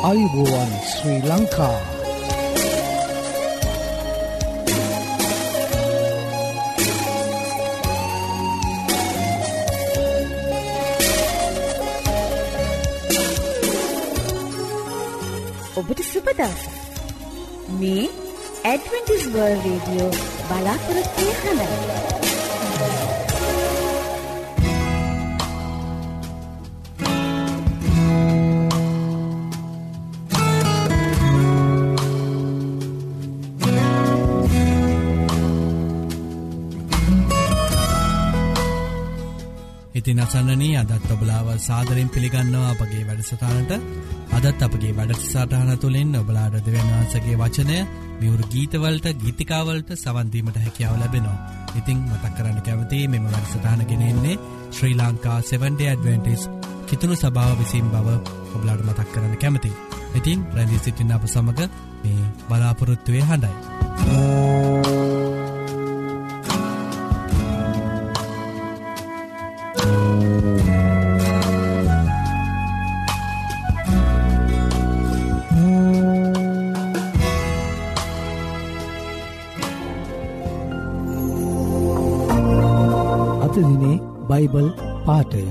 ආයුබෝවන් ශ්‍රී ලංකා. ඔබට සුබ දවසක්. මේ ඇඩ්වෙන්ටිස් වර්ල්ඩ් රේඩියෝ බලාපොරොත්තු වෙන හඬයි. ඉතින් අසන්නනී අදත් ඔබලාව සාදරයෙන් පිළිගන්නවා අපගේ වැඩසටහනට. අදත් අපගේ වැඩසටහන තුළින් ඔබලාට දෙවියන් වහන්සේගේ වචනය මියුරු ගීතවලට ගීතිකාවලට සවන් දීමට හැකියාව ලැබෙනවා. ඉතින් මතක් කරන්න කැමතියි මෙම වැඩසටහන ගෙනෙන්නේ ශ්‍රී ලංකා 7 Day Adventist කිතුණු සභාව විසින් බව ඔබලාට මතක් කරන්න කැමතියි. ඉතින් රැඳී සිටින්න අප සමග මේ බලාපොරොත්තුවේ හඬයි. අදදිනේ බයිබල් පාඨය.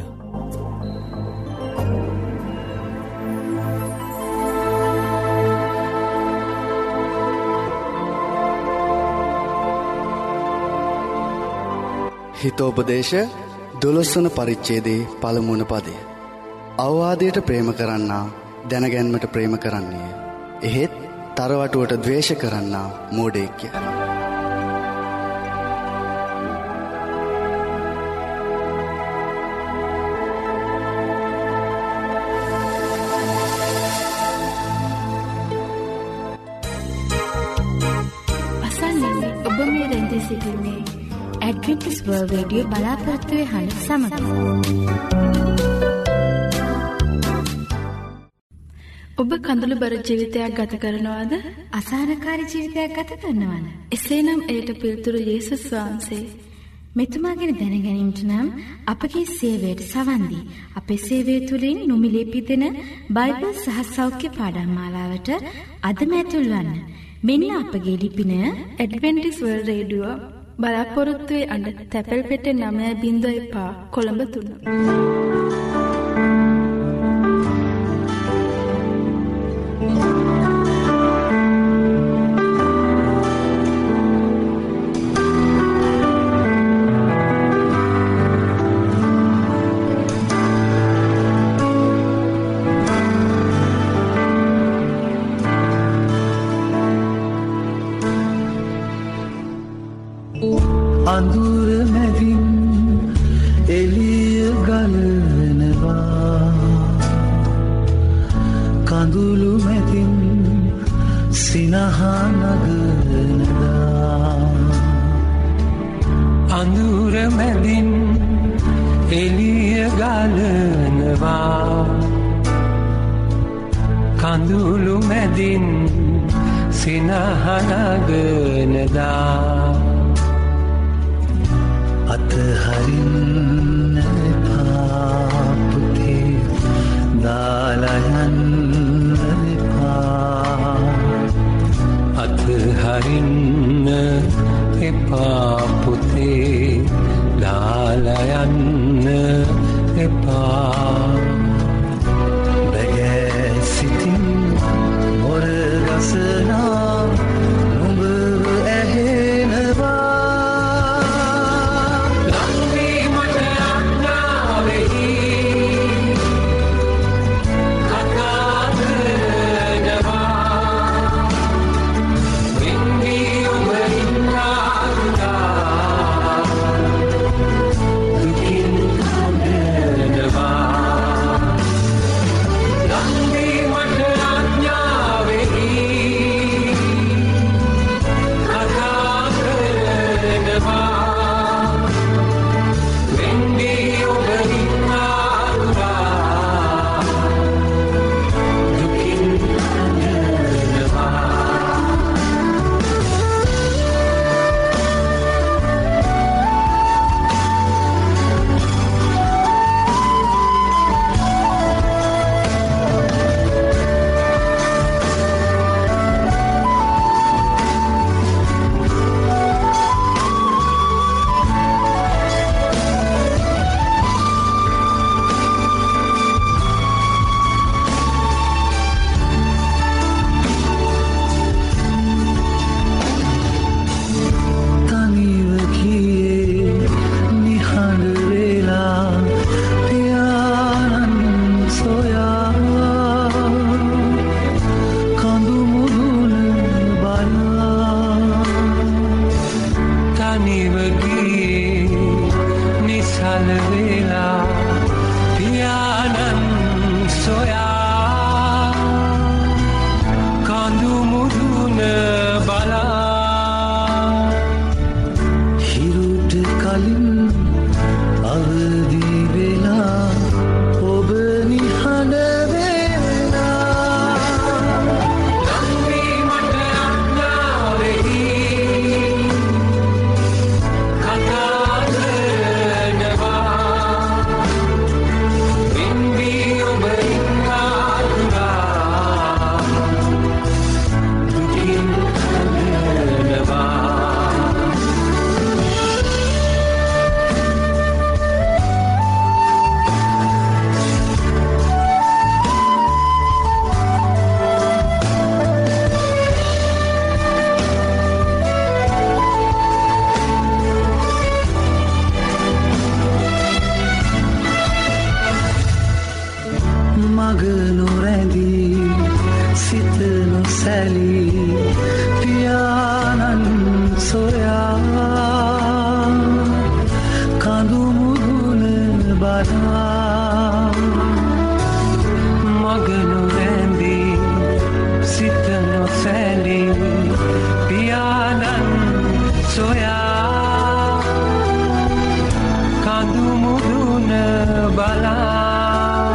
හිතෝපදේශ 12 වන පරිච්ඡේදයේ පළමුවන පදය. අවවාදයට ප්‍රේම කරන්නා දැනගැන්මට ප්‍රේම කරන්නේ. එහෙත් තරවටුවට ද්වේෂ කරන්නා මෝඩයෙක්ය. ඇඩ්වෙන්ටිස් වර්ල්ඩ් රේඩියෝ බලාපොරොත්තු වෙන හඬ සමග ඔබ කඳුළු බර ජීවිතයක් ගත කරනවද? අසහනකාරී ජීවිතයක් ගත කරනවද? එසේනම් එයට පිළිතුරු යේසුස් වහන්සේ. මෙතුමා ගැන දැනගැනීමට නම් අපගේ සේවයට සවන් දී අපේ සේවය තුළින් නොමිලේ පිදෙන බයිබල් සහ සෞඛ්‍ය පාඩම් මාලාවට අදම ඇතුල් වන්න. මෙන්න අපගේ ලිපිනය ඇඩ්වෙන්ටිස් වර්ල්ඩ් රේඩියෝ බලාපොරොත්තුවේ අඬ තැපැල් පෙට්ටේ 9.5 කොළඹ 3. අඳුර මැදින් එළිය ගලනවා, කඳුළු මැදින් සිනහා නගනවා. අඳුර මැදින් එළිය ගලනවා, කඳුළු මැදින් සිනහා නගනවා. අතහරින්න එපා පුතේ, දාලා යන්න එපා. අතහරින්න එපා පුතේ, දාලා යන්න එපා. බැහැ සිටින් මොර ගසනා නුඹ ඇහෙනවා. මග නොරැඳී සිත නොසැලී පියාණන් සොයා කඳු මුදුන බලා මග නොරැඳී සිත නොසැලී පියාණන් සොයා කඳු මුදුන බලා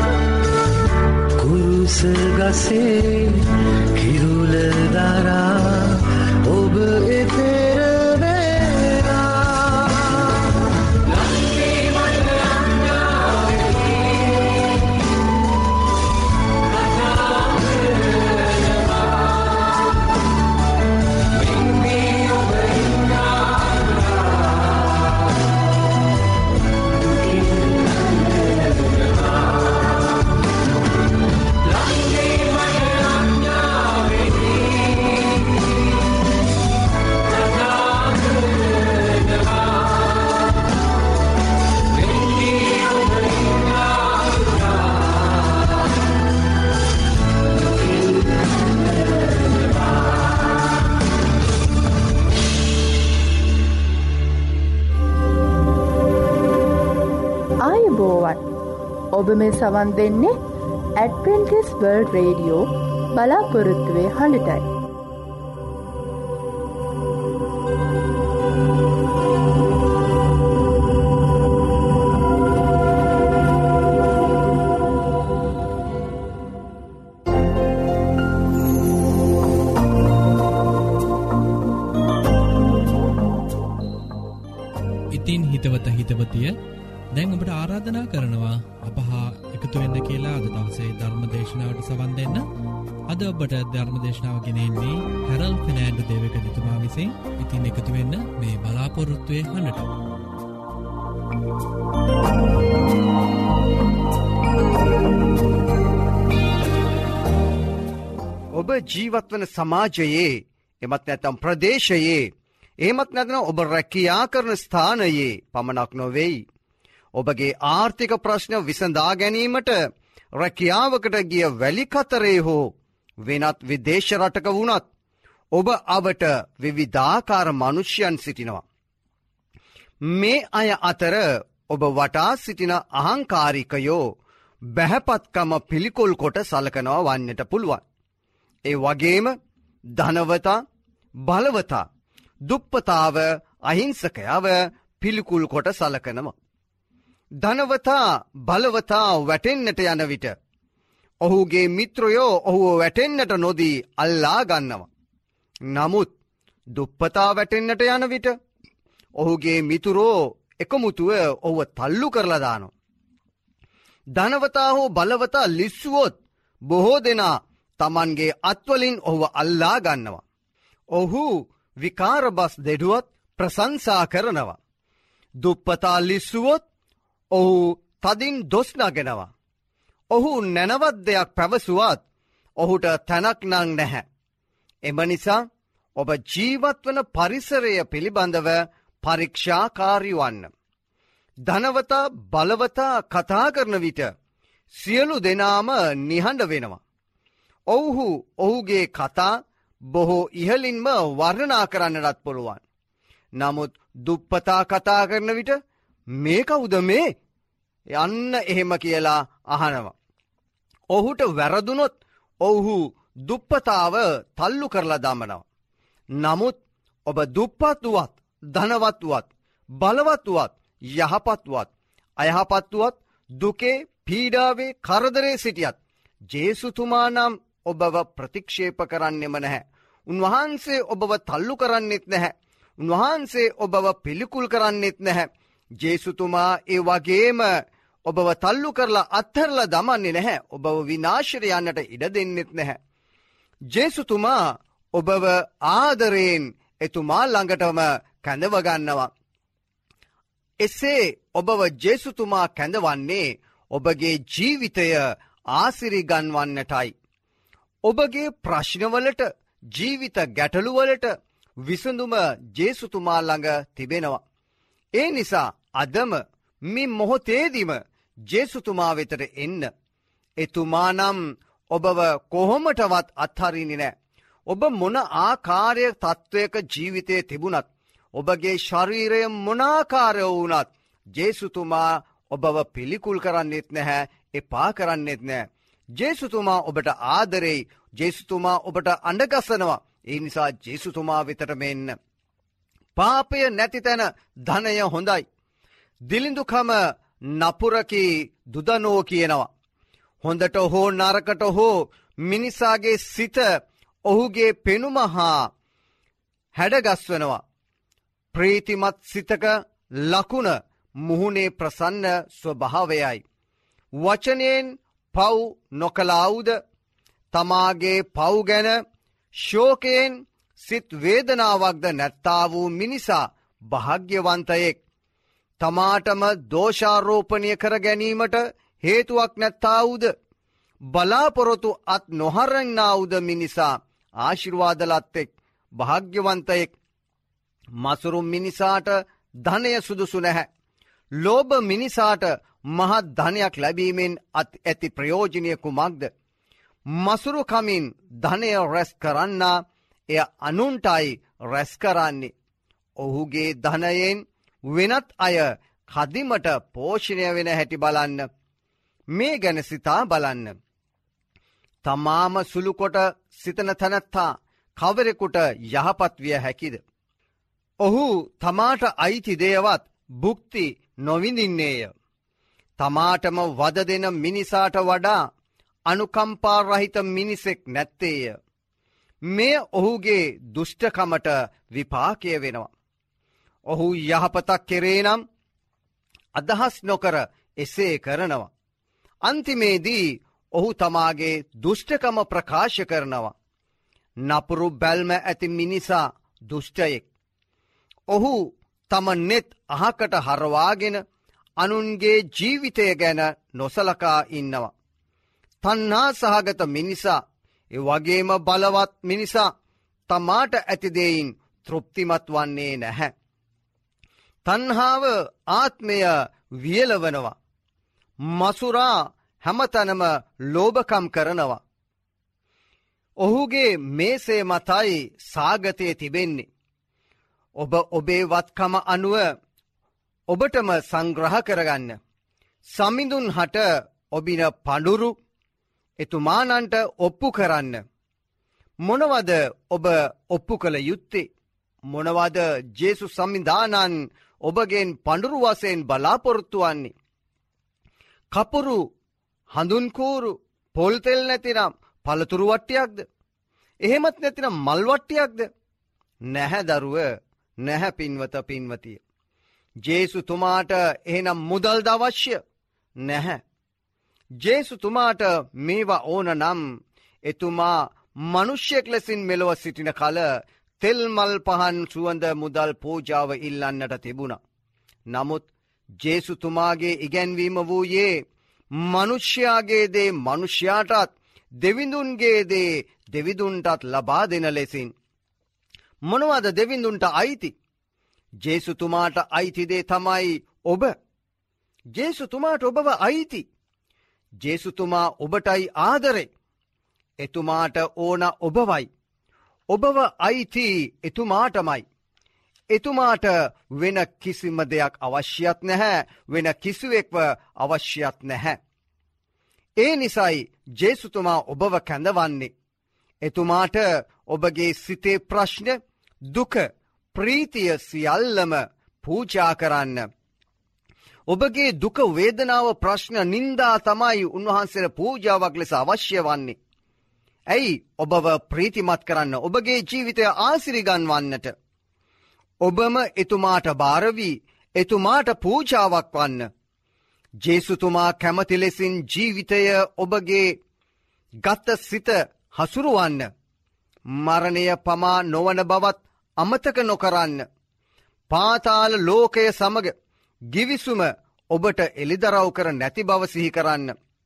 කුරුස ගසේ කිරුල දරා ඔබ එතෙර ඔබ මේ සවන් දෙන්නේ ඇඩ්වෙන්ටිස්ට් වර්ල්ඩ් රේඩියෝ බලාපොරොත්තුවේ හඬටයි. ඉතින් හිතවතිය දැන් ඔබට ආරාධනා කරනවා අප හා එකතු වෙන්න කියලා අද දවසේ ධර්ම දේශනාවට සවන් දෙන්න. අද ඔබට ධර්ම දේශනාව ගෙනෙන්නේ හැරල් ෆිනෑන්ඩු දේවකතුමා විසින්. ඉතින් එකතු වෙන්න මේ බලාපොරොත්තුවේ හඬට. ඔබ ජීවත්වන සමාජයේ එමත් නැත්නම් ප්‍රදේශයේ එහෙමත් නැත්නම් ඔබ රැකියා කරන ස්ථානයේ පමණක් නොවේයි. ඔබගේ ආර්ථික ප්‍රශ්න විසඳා ගැනීමට රැකියාවකට ගිය වැලිකතරේ හෝ වෙනත් විදේශ රටක වුණත් ඔබ අවට විවිධාකාර මනුෂ්‍යයන් සිටිනවා. මේ අය අතර ඔබ වටා සිටින අහංකාරිකයෝ බැහැපත්කම පිළිකුල් කොට සලකනවා වන්නට පුළුවන්. ඒ වගේම ධනවතා, බලවතා, දුප්පතාව, අහිංසකයව පිළිකුල් කොට සලකනවා. ධනවතා බලවතා වැටෙන්නට යන විට ඔහුගේ මිත්‍රයෝ ඔහුව වැටෙන්නට නොදී අල්ලා ගන්නවා. නමුත් දුප්පතා වැටෙන්නට යන විට ඔහුගේ මිතුරෝ එකමුතුව ඔහුව තල්ලු කරලා දානවා. ධනවතා හෝ බලවතා ලිස්සුවොත් බොහෝ දෙනා තමන්ගේ අත්වලින් ඔහුව අල්ලා ගන්නවා. ඔහු විකාරබස් දෙඩුවත් ප්‍රශංසා කරනවා. දුප්පතා ලිස්සුවොත් ඔහු තදින් දොස් නගනවා. ඔහු නැනවත් දෙයක් පැවසුවත් ඔහුට තැනක් නං නැහැ. එම නිසා ඔබ ජීවත්වන පරිසරය පිළිබඳව පරීක්ෂාකාරී වන්න. ධනවතා බලවතා කතා කරන විට සියලු දෙනාම නිහඬ වෙනවා. ඔවුහු ඔහුගේ කතා බොහෝ ඉහලින්ම වර්ණනා කරන්නටත් පුළුවන්. නමුත් දුප්පතා කතා කරන විට මේ කවුද මේ? යන්න එහෙම කියලා අහනවා. ඔහුට වැරදුනොත් ඔහු දුප්පතාව තල්ලු කරලා දමනවා. නමුත් ඔබ දුප්පත්ුවත්, ධනවත්ුවත්, බලවත්ුවත්, යහපත්ුවත්, අයහපත්ුවත්, දුකේ, පීඩාවේ, කරදරේ සිටියත් ජේසුතුමා නම් ඔබව ප්‍රතික්ෂේප කරන්නෙම නැහැ. උන්වහන්සේ ඔබව තල්ලු කරන්නෙත් නැහැ. උන්වහන්සේ ඔබව පිළිකුල් කරන්නෙත් නැහැ. ජේසුතුමා ඒ වගේම ඔබව තල්ලු කරලා අත්හැරලා දමන්නේ නැහැ. ඔබව විනාශයට යන්නට ඉඩ දෙන්නෙත් නැහැ. ජේසුතුමා ඔබව ආදරයෙන් එතුමා ළඟටම කැඳව ගන්නවා. එසේ ඔබව ජේසුතුමා කැඳවන්නේ ඔබගේ ජීවිතය ආසිරිගන්වන්නටයි. ඔබගේ ප්‍රශ්නවලට, ජීවිත ගැටලුවලට විසඳුම ජේසුතුමා ළඟ තිබෙනවා. ඒ නිසා අදම මේ මොහොතේදීම ජේසුතුමා වෙතට එන්න. එතුමා නම් ඔබව කොහොමටවත් අත්හරින්නේ නෑ. ඔබ මොන ආකාරය තත්ත්වයක ජීවිතය තිබුණත්, ඔබගේ ශරීරය මොනාකාරය වුණත් ජේසුතුමා ඔබව පිළිකුල් කරන්නෙත් නැහැ, එපා කරන්නෙත් නෑ. ජේසුතුමා ඔබට ආදරෙයි. ජේසුතුමා ඔබට අඬගසනවා. ඒ නිසා ජේසුතුමා වෙතට මෙන්න. පාපය නැති තැන ධනය හොඳයි. දිලිඳුකම නපුරකි දුදනෝ කියනවා. හොඳට හෝ නරකට හෝ මිනිසාගේ සිත ඔහුගේ පෙනුම හා හැඩගස්වනවා. ප්‍රීතිමත් සිතක ලකුණ මුහුණේ ප්‍රසන්න ස්වභාවයයි. වචනයෙන් පව් නොකලාවුද, තමාගේ පව් ගැන ශෝකයෙන් සිත් වේදනාවක්ද නැත්තා වූ මිනිසා භාග්‍යවන්තයෙක්. තමාටම දෝෂාරෝපණය කර ගැනීමට හේතුවක් නැත්තාවුද, බලාපොරොතු අත් නොහරන්නාවුද මිනිසා ආශිර්වාදලත්තෙක්, භාග්‍යවන්තයෙක්. මසුරු මිනිසාට ධනය සුදුසු නැහැ. ලෝභ මිනිසාට මහත් ධනයක් ලැබීමෙන් ඇති ප්‍රයෝජනය කුමක්ද? මසුරු කමින් ධනය රැස් කරන්නා එය අනුන්ටයි රැස් කරන්නේ. ඔහුගේ ධනයෙන් වෙනත් අය කදිමට පෝෂණය වෙන හැටි බලන්න. මේ ගැන සිතා බලන්න. තමාම සුළුකොට සිතන තැනැත්තා කවරෙකුට යහපත් විය හැකිද? ඔහු තමාට අයිති දේවත් භුක්ති නොවිඳින්නේය. තමාටම වද දෙන මිනිසාට වඩා අනුකම්පා රහිත මිනිසෙක් නැත්තේය. මේ ඔහුගේ දුෂ්ටකමට විපාකය වෙනවා. ඔහු යහපතක් කෙරේ නම් අදහස් නොකර එසේ කරනවා. අන්තිමේදී ඔහු තමාගේ දුෂ්ටකම ප්‍රකාශ කරනවා. නපුරු බැල්ම ඇති මිනිසා දුෂ්ටයෙක්. ඔහු තම නෙත් අහකට හරවාගෙන අනුන්ගේ ජීවිතය ගැන නොසලකා ඉන්නවා. තණ්හා සහගත මිනිසා, ඒ වගේම බලවත් මිනිසා තමාට ඇතිදෙයින් තෘප්තිමත් වන්නේ නැහැ. තණ්හාව ආත්මය වියලවනවා. මසුරා හැමතැනම ලෝභකම් කරනවා. ඔහුගේ මේසේ මතයි සාගතය තිබෙන්නේ. ඔබ ඔබේ වත්කම අනුව ඔබටම සංග්‍රහ කරගන්න. සමිඳුන් හට ඔබින පඬුරු එතුමානන්ට ඔප්පු කරන්න. මොනවද ඔබ ඔප්පු කළ යුත්තේ? මොනවද ජේසු සමිඳානන් ඔබගෙන් පඬුරු වශයෙන් බලාපොරොත්තු වන්නේ? කපුරු, හඳුන්කූරු, පොල්තෙල් නැතිනම් පළතුරු වට්ටියක්ද? එහෙමත් නැතිනම් මල් වට්ටියක්ද? නැහැ දරුව, නැහැ පින්වත පින්වතිය. ජේසුතුමාට එහෙනම් මුදල්ද අවශ්‍ය? නැහැ. ජේසුතුමාට මේවා ඕන නම් එතුමා මනුෂ්‍යෙක් ලෙසින් මෙලොව සිටින කල තෙල් මල් පහන් සුවඳ මුදල් පූජාව ඉල්ලන්නට තිබුණා. නමුත් ජේසුතුමාගේ ඉගැන්වීම වූයේ මනුෂ්‍යයාගේ දේ මනුෂ්‍යයාටත්, දෙවිඳුන්ගේ දේ දෙවිඳුන්ටත් ලබා දෙන ලෙසින්. මොනවද දෙවිඳුන්ට අයිති? ජේසුතුමාට අයිති දේ තමයි ඔබ. ජේසුතුමාට ඔබව අයිති. ජේසුතුමා ඔබටයි ආදරේ. එතුමාට ඕන ඔබවයි. ඔබව අයිති එතුමාටමයි. එතුමාට වෙන කිසිම දෙයක් අවශ්‍යත් නැහැ, වෙන කිසිවෙක්ව අවශ්‍යත් නැහැ. ඒ නිසයි ජේසුතුමා ඔබව කැඳවන්නේ. එතුමාට ඔබගේ සිතේ ප්‍රශ්න, දුක, ප්‍රීතිය සියල්ලම පූජා කරන්න. ඔබගේ දුක, වේදනාව, ප්‍රශ්න, නින්දා තමයි උන්වහන්සේට පූජාවක් ලෙස අවශ්‍ය වන්නේ. ඇයි? ඔබව ප්‍රීතිමත් කරන්න, ඔබගේ ජීවිතය ආසිරිගන්වන්නට. ඔබම එතුමාට බාර වී එතුමාට පූජාවක් වන්න. ජේසුතුමා කැමති ලෙසින් ජීවිතය ඔබගේ ගත සිත හසුරුවන්න. මරණය පමා නොවන බවත් අමතක නොකරන්න. පාතාල ලෝකය සමග ගිවිසුම ඔබට එළිදරව් කර නැති බව සිහි කරන්න.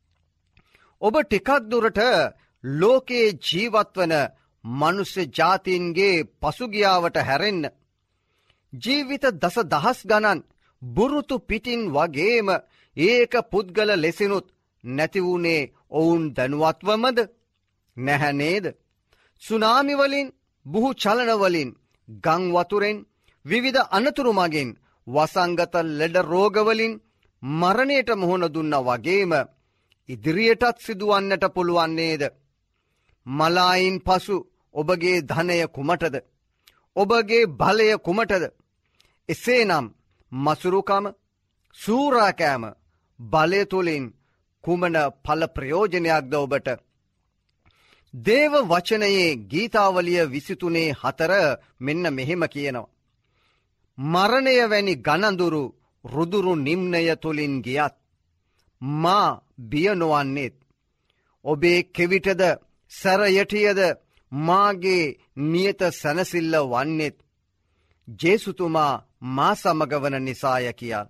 ඔබ ටිකක් දුරට ලෝකයේ ජීවත්වන මනුෂ්‍ය ජාතීන්ගේ පසුගියාවට හැරෙන්න. ජීවිත දස දහස් ගණන් බුරුතු පිටින් වගේම ඒක පුද්ගල ලෙසිනුත් නැතිවුණේ ඔවුන් දැනුවත්වමද නැහැනේද. සුනාමිවලින් බුහු චලනවලින් ගංවතුරෙන් විවිධ අනතුරු මගින් වසංගත ලෙඩ රෝගවලින් මරණයට මුහුණ දුන්න වගේම ඉදිරියටත් සිදුවන්නට පුළුවන්නේද. මලායින් පසු ඔබගේ ධනය කුමටද. ඔබගේ බලය කුමටද. එසේනම් මසුරුකම සූරාකෑම බලය තුළින් කුමන ඵල ප්‍රයෝජනයක්ද ඔබට. දේව වචනයේ ගීතාවලිය 23:4 මෙන්න මෙහෙම කියනවා. මරණය වැනි ගණඳුරු රුදුරු නිම්නය තුළින් ගියත් මා බිය නොවන්නේත්. ඔබේ කෙවිටද සැරයටියද මාගේ නියත සැනසිල්ල වන්නේත්. ජේසුතුමා මා සමග වන නිසාය කියා.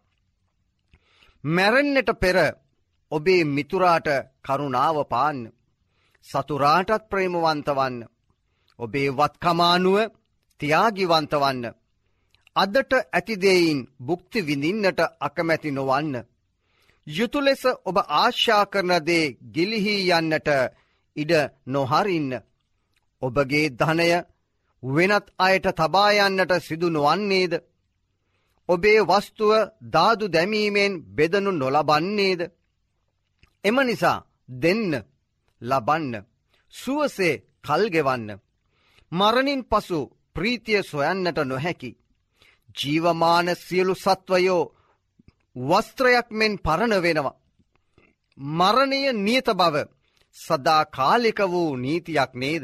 මැරෙන්නට පෙර ඔබේ මිතුරාට කරුණාව පාන්න. සතුරාටත් ප්‍රේමවන්ත වන්න. ඔබේ වත්කමානුව ත්‍යාගිවන්ත වන්න. අදට ඇතිදෙයින් භුක්ති විඳින්නට අකමැති නොවන්න. යුතු ලෙස ඔබ ආශා කරන දේ ගිලිහී යන්නට ඉඩ නොහරින්න. ඔබගේ ධනය වෙනත් අයට තබා යන්නට සිදු නොවන්නේද. ඔබේ වස්තුව දාදු දැමීමෙන් බෙදනු නොලබන්නේද. එම නිසා දෙන්න, ලබන්න, සුවසේ කල්ගෙවන්න. මරණින් පසු ප්‍රීතිය සොයන්නට නොහැකි. ජීවමාන සියලු සත්වයෝ වස්ත්‍රයක් මෙන් පරණ වෙනවා. මරණය නියත බව සදා කාලික වූ නීතියක් නේද.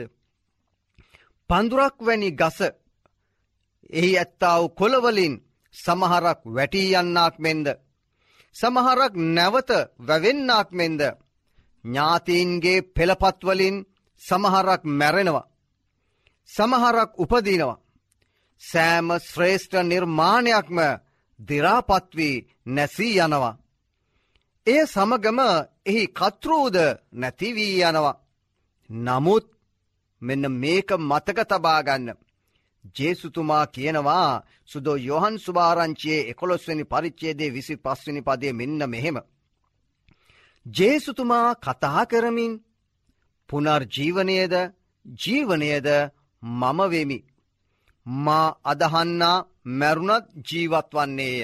පඳුරක් වැනි ගස එහි ඇත්තා වූ කොළවලින් සමහරක් වැටී යන්නාක් මෙන්ද, සමහරක් නැවත වැවෙන්නාක් මෙන්ද, ඥාතීන්ගේ පෙළපත්වලින් සමහරක් මැරෙනවා, සමහරක් උපදිනවා. සෑම ශ්‍රේෂ්ඨ නිර්මාණයක්ම දිරාපත් වී නැසී යනවා. එය සමගම එහි කර්තෘද නැති වී යනවා. නමුත් මෙන්න මේක මතක තබා ගන්න. ජේසුතුමා කියනවා සුදෝ යොහන් සුභාරංචියේ 11 වෙනි පරිච්ඡේදයේ 25 වෙනි පදයේ මෙන්න මෙහෙම. ජේසුතුමා කතා කරමින් පුනර්ජීවනයේද ජීවනයේද මම වෙමි. මා අදහන්නා මරුණත් ජීවත් වන්නේය.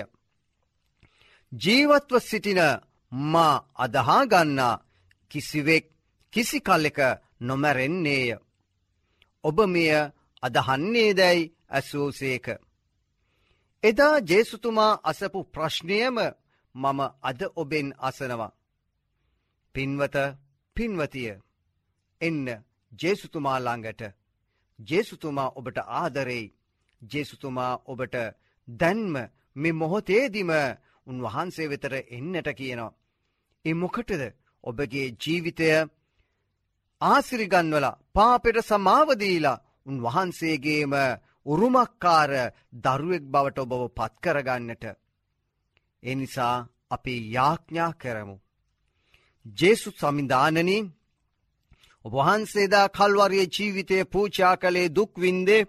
ජීවත්ව සිටින මා අදහා ගන්නා කිසිවෙක් කිසි කලෙක නොමැරෙන්නේය. ඔබ මෙය අදහන්නේදැයි ඇසූසේක. එදා ජේසුතුමා අසපු ප්‍රශ්නයම මම අද ඔබෙන් අසනවා. පින්වත, පින්වතිය, එන්න ජේසුතුමා ළඟට. ජේසුතුමා ඔබට ආදරෙයි. ජේසුතුමා ඔබට දැන්ම මේ මොහොතේදිම උන්වහන්සේ වෙතට එන්නට කියනවා. ඒ මොකටද? ඔබගේ ජීවිතය ආසිරිගන්වලා පාපෙට සමාව දීලා උන්වහන්සේගේම උරුමක්කාර දරුවෙක් බවට ඔබව පත් කරගන්නට. ඒ නිසා අපි යාඥා කරමු. ජේසුස් සමිඳානනි, ඔබ වහන්සේදා කල්වරිය ජීවිතය පූජා කළේ දුක් විඳේ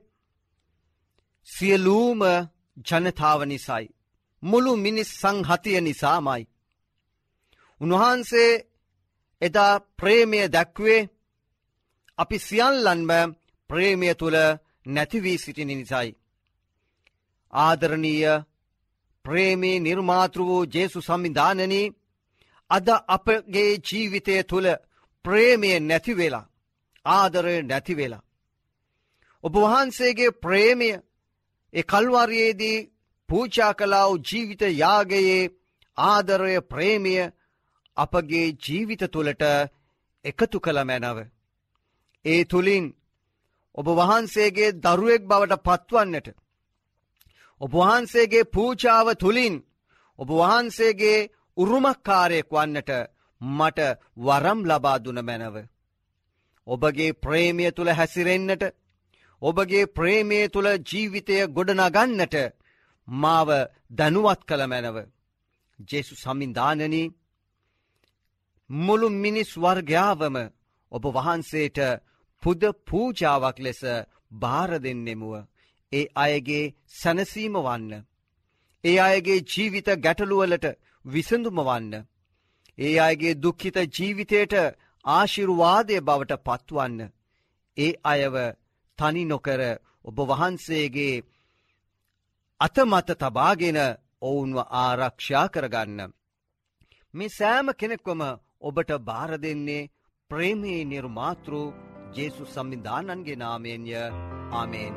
සියලුම ජනතාව නිසායි. මුළු මිනිස් සංහතිය නිසාමයි. උන්වහන්සේ එදා ප්‍රේමය දැක්වේ අපි සියල්ලන්ම ප්‍රේමය තුළ නැතිවී සිටින නිසායි. ආදරණීය ප්‍රේමේ නිර්මාතෘ වූ ජේසුස් සම්විධානනි, අද අපගේ ජීවිතය තුළ ප්‍රේමය නැතිවෙලා, ආදරය නැතිවෙලා, ඔබ වහන්සේගේ ප්‍රේමය ඒ කල්වරියේදී පූජා කළා වූ ජීවිත යාගයේ ආදරය ප්‍රේමය අපගේ ජීවිත තුළට එකතු කළ මැනව. ඒ තුළින් ඔබ වහන්සේගේ දරුවෙක් බවට පත්වන්නට, ඔබ වහන්සේගේ පූජාව තුළින් ඔබ වහන්සේගේ උරුමකාරයෙක් වන්නට මට වරම් ලබා දුන මැනව. ඔබගේ ප්‍රේමය තුළ හැසිරෙන්නට, ඔබගේ ප්‍රේමය තුළ ජීවිතය ගොඩනගන්නට මාව දැනුවත් කළ මැනව. ජේසුස් සම්විධානනි, මුළු මිනිස් වර්ගයාවම ඔබ වහන්සේට පුද පූජාවක් ලෙස බාර දෙන්නෙමුව. ඒ අයගේ සැනසීම වන්න, ඒ අයගේ ජීවිත ගැටලුවලට විසඳුම වන්න, ඒ අයගේ දුක්ඛිත ජීවිතයට ආශිර්වාදය බවට පත්වන්න. ඒ අයව තනි නොකර ඔබ වහන්සේගේ අතමත තබාගෙන ඔවුන්ව ආරක්ෂා කරගන්න. මේ සෑම කෙනෙක්වම ඔබට බාර දෙන්නේ ප්‍රේමයේ නිර්මාතෘ ජේසුස් සම්විධානන්ගේ නාමයෙන්ය. ආමේන්.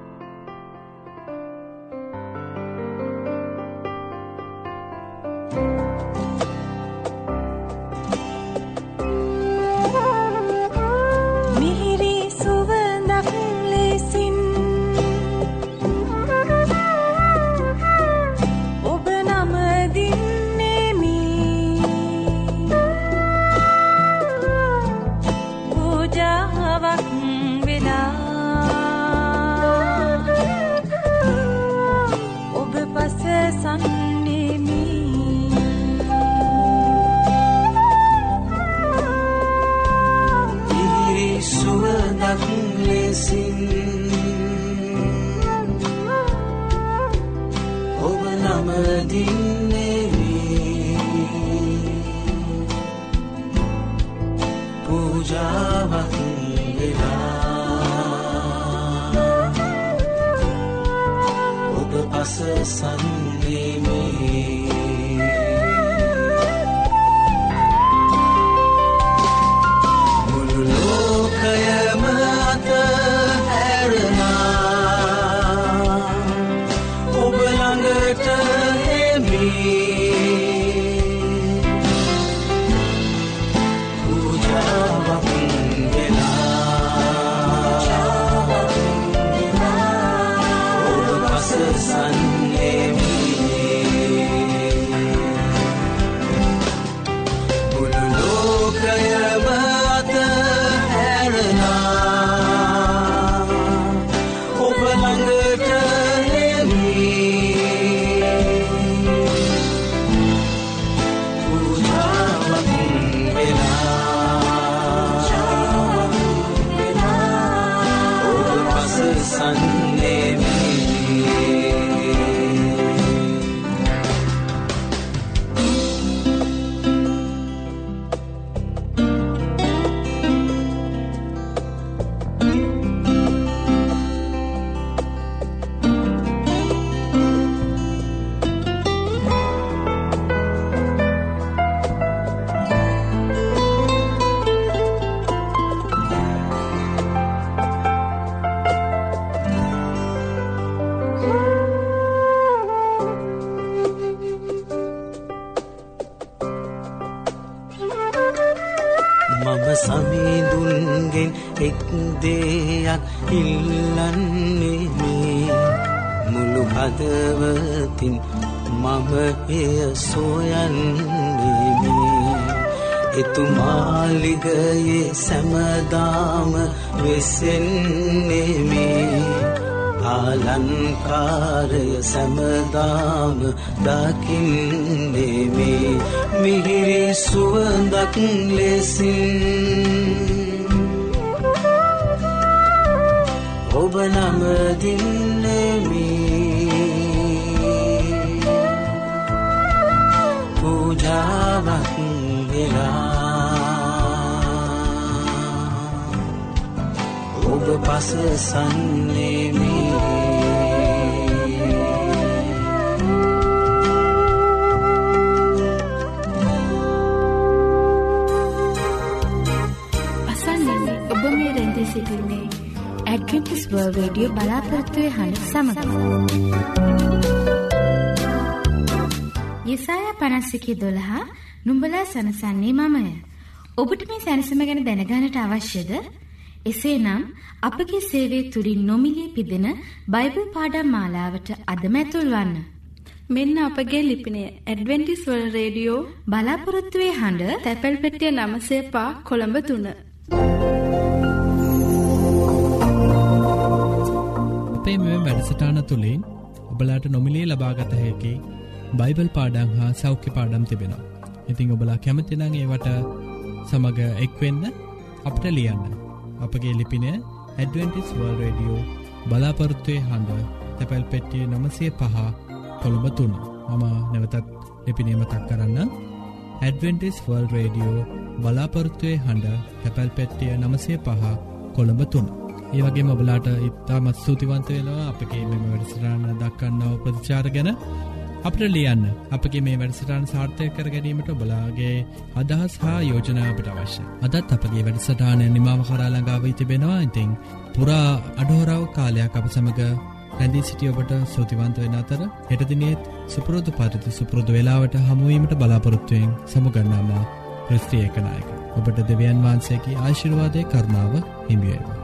සමිඳුන්ගෙන් එක් දෙයක් ඉල්ලන්නේ මේ මුළු හදවතින් මම එය සොයන්නේ මේ එතුමාලිගයේ සෑමදාම වෙසෙන්නේ මේ ආලංකාරය සෑමදාම දකින්නේ මේ මිහිරි සුවඳක් ලෙසින් ඔබ නම දින්නේ මේ පූජාවක් වෙලා ඔබ පසසන්නේ මේ සිටින්නේ ඇඩ්වෙන්ටිස් වර්ල්ඩ් රේඩියෝ බලාපොරොත්තුවේ හඬ සමග. යෙසායා 51:12 නුඹලා සනසන්නේ මමය. ඔබට මේ සැනසීම ගැන දැනගන්නට අවශ්‍යද? එසේනම් අපගේ සේවය තුලින් නොමිලේ පිදෙන බයිබල් පාඩම් මාලාවට අදම ඇතුල් වන්න. මෙන්න අපගේ ලිපිනය ඇඩ්වෙන්ටිස් වර්ල්ඩ් රේඩියෝ බලාපොරොත්තුවේ හඬ තැපැල් පෙට්ටිය 9 කොළඹ 3. අපේ මෙම වැඩසටහන තුළින් ඔබලාට නොමිලේ ලබාගත හැකි බයිබල් පාඩම් හා සෞඛ්‍ය පාඩම් තිබෙනවා. ඉතින් ඔබලා කැමති නම් ඒවට සමග එක්වෙන්න අපට ලියන්න. අපගේ ලිපිනය ඇඩ්වෙන්ටිස් වර්ල්ඩ් රේඩියෝ බලාපොරොත්තුවේ හඬ තැපැල් පෙට්ටිය 905 කොළඹ 3. මම නැවතත් ලිපිනය මතක් කරන්න. ඇඩ්වෙන්ටිස් වර්ල්ඩ් රේඩියෝ බලාපොරොත්තුවේ හඬ තැපැල් පෙට්ටිය 905 කොළඹ 3. ඒ වගේම ඔබලාට ඉතාමත් ස්තුතිවන්ත වෙනවා අපගේ මේ වැඩසටහන දක්වන්නව ප්‍රතිචාර ගැන. අපිට ලියන්න. අපගේ මේ වැඩසටහන සාර්ථක කර ගැනීමට ඔබලාගේ අදහස් හා යෝජනා අපිට අවශ්‍යයි. අදත් අපගේ වැඩසටහන නිමාව කරා ළඟා වී තිබෙනවා. ඉතින් පුරා අඩහොරාව කාලයක් අප සමග රැඳී සිටි ඔබට ස්තුතිවන්ත වෙන අතර හෙට දිනේත් සුපුරුදු පරිදි සුපුරුදු වේලාවට හමු වීමට බලාපොරොත්තු වෙමින් සමුගන්නාම ක්‍රිස්ති ඒකනායක. ඔබට දෙවියන් වහන්සේගේ ආශිර්වාදයේ කරුණාව හිමි වේවා.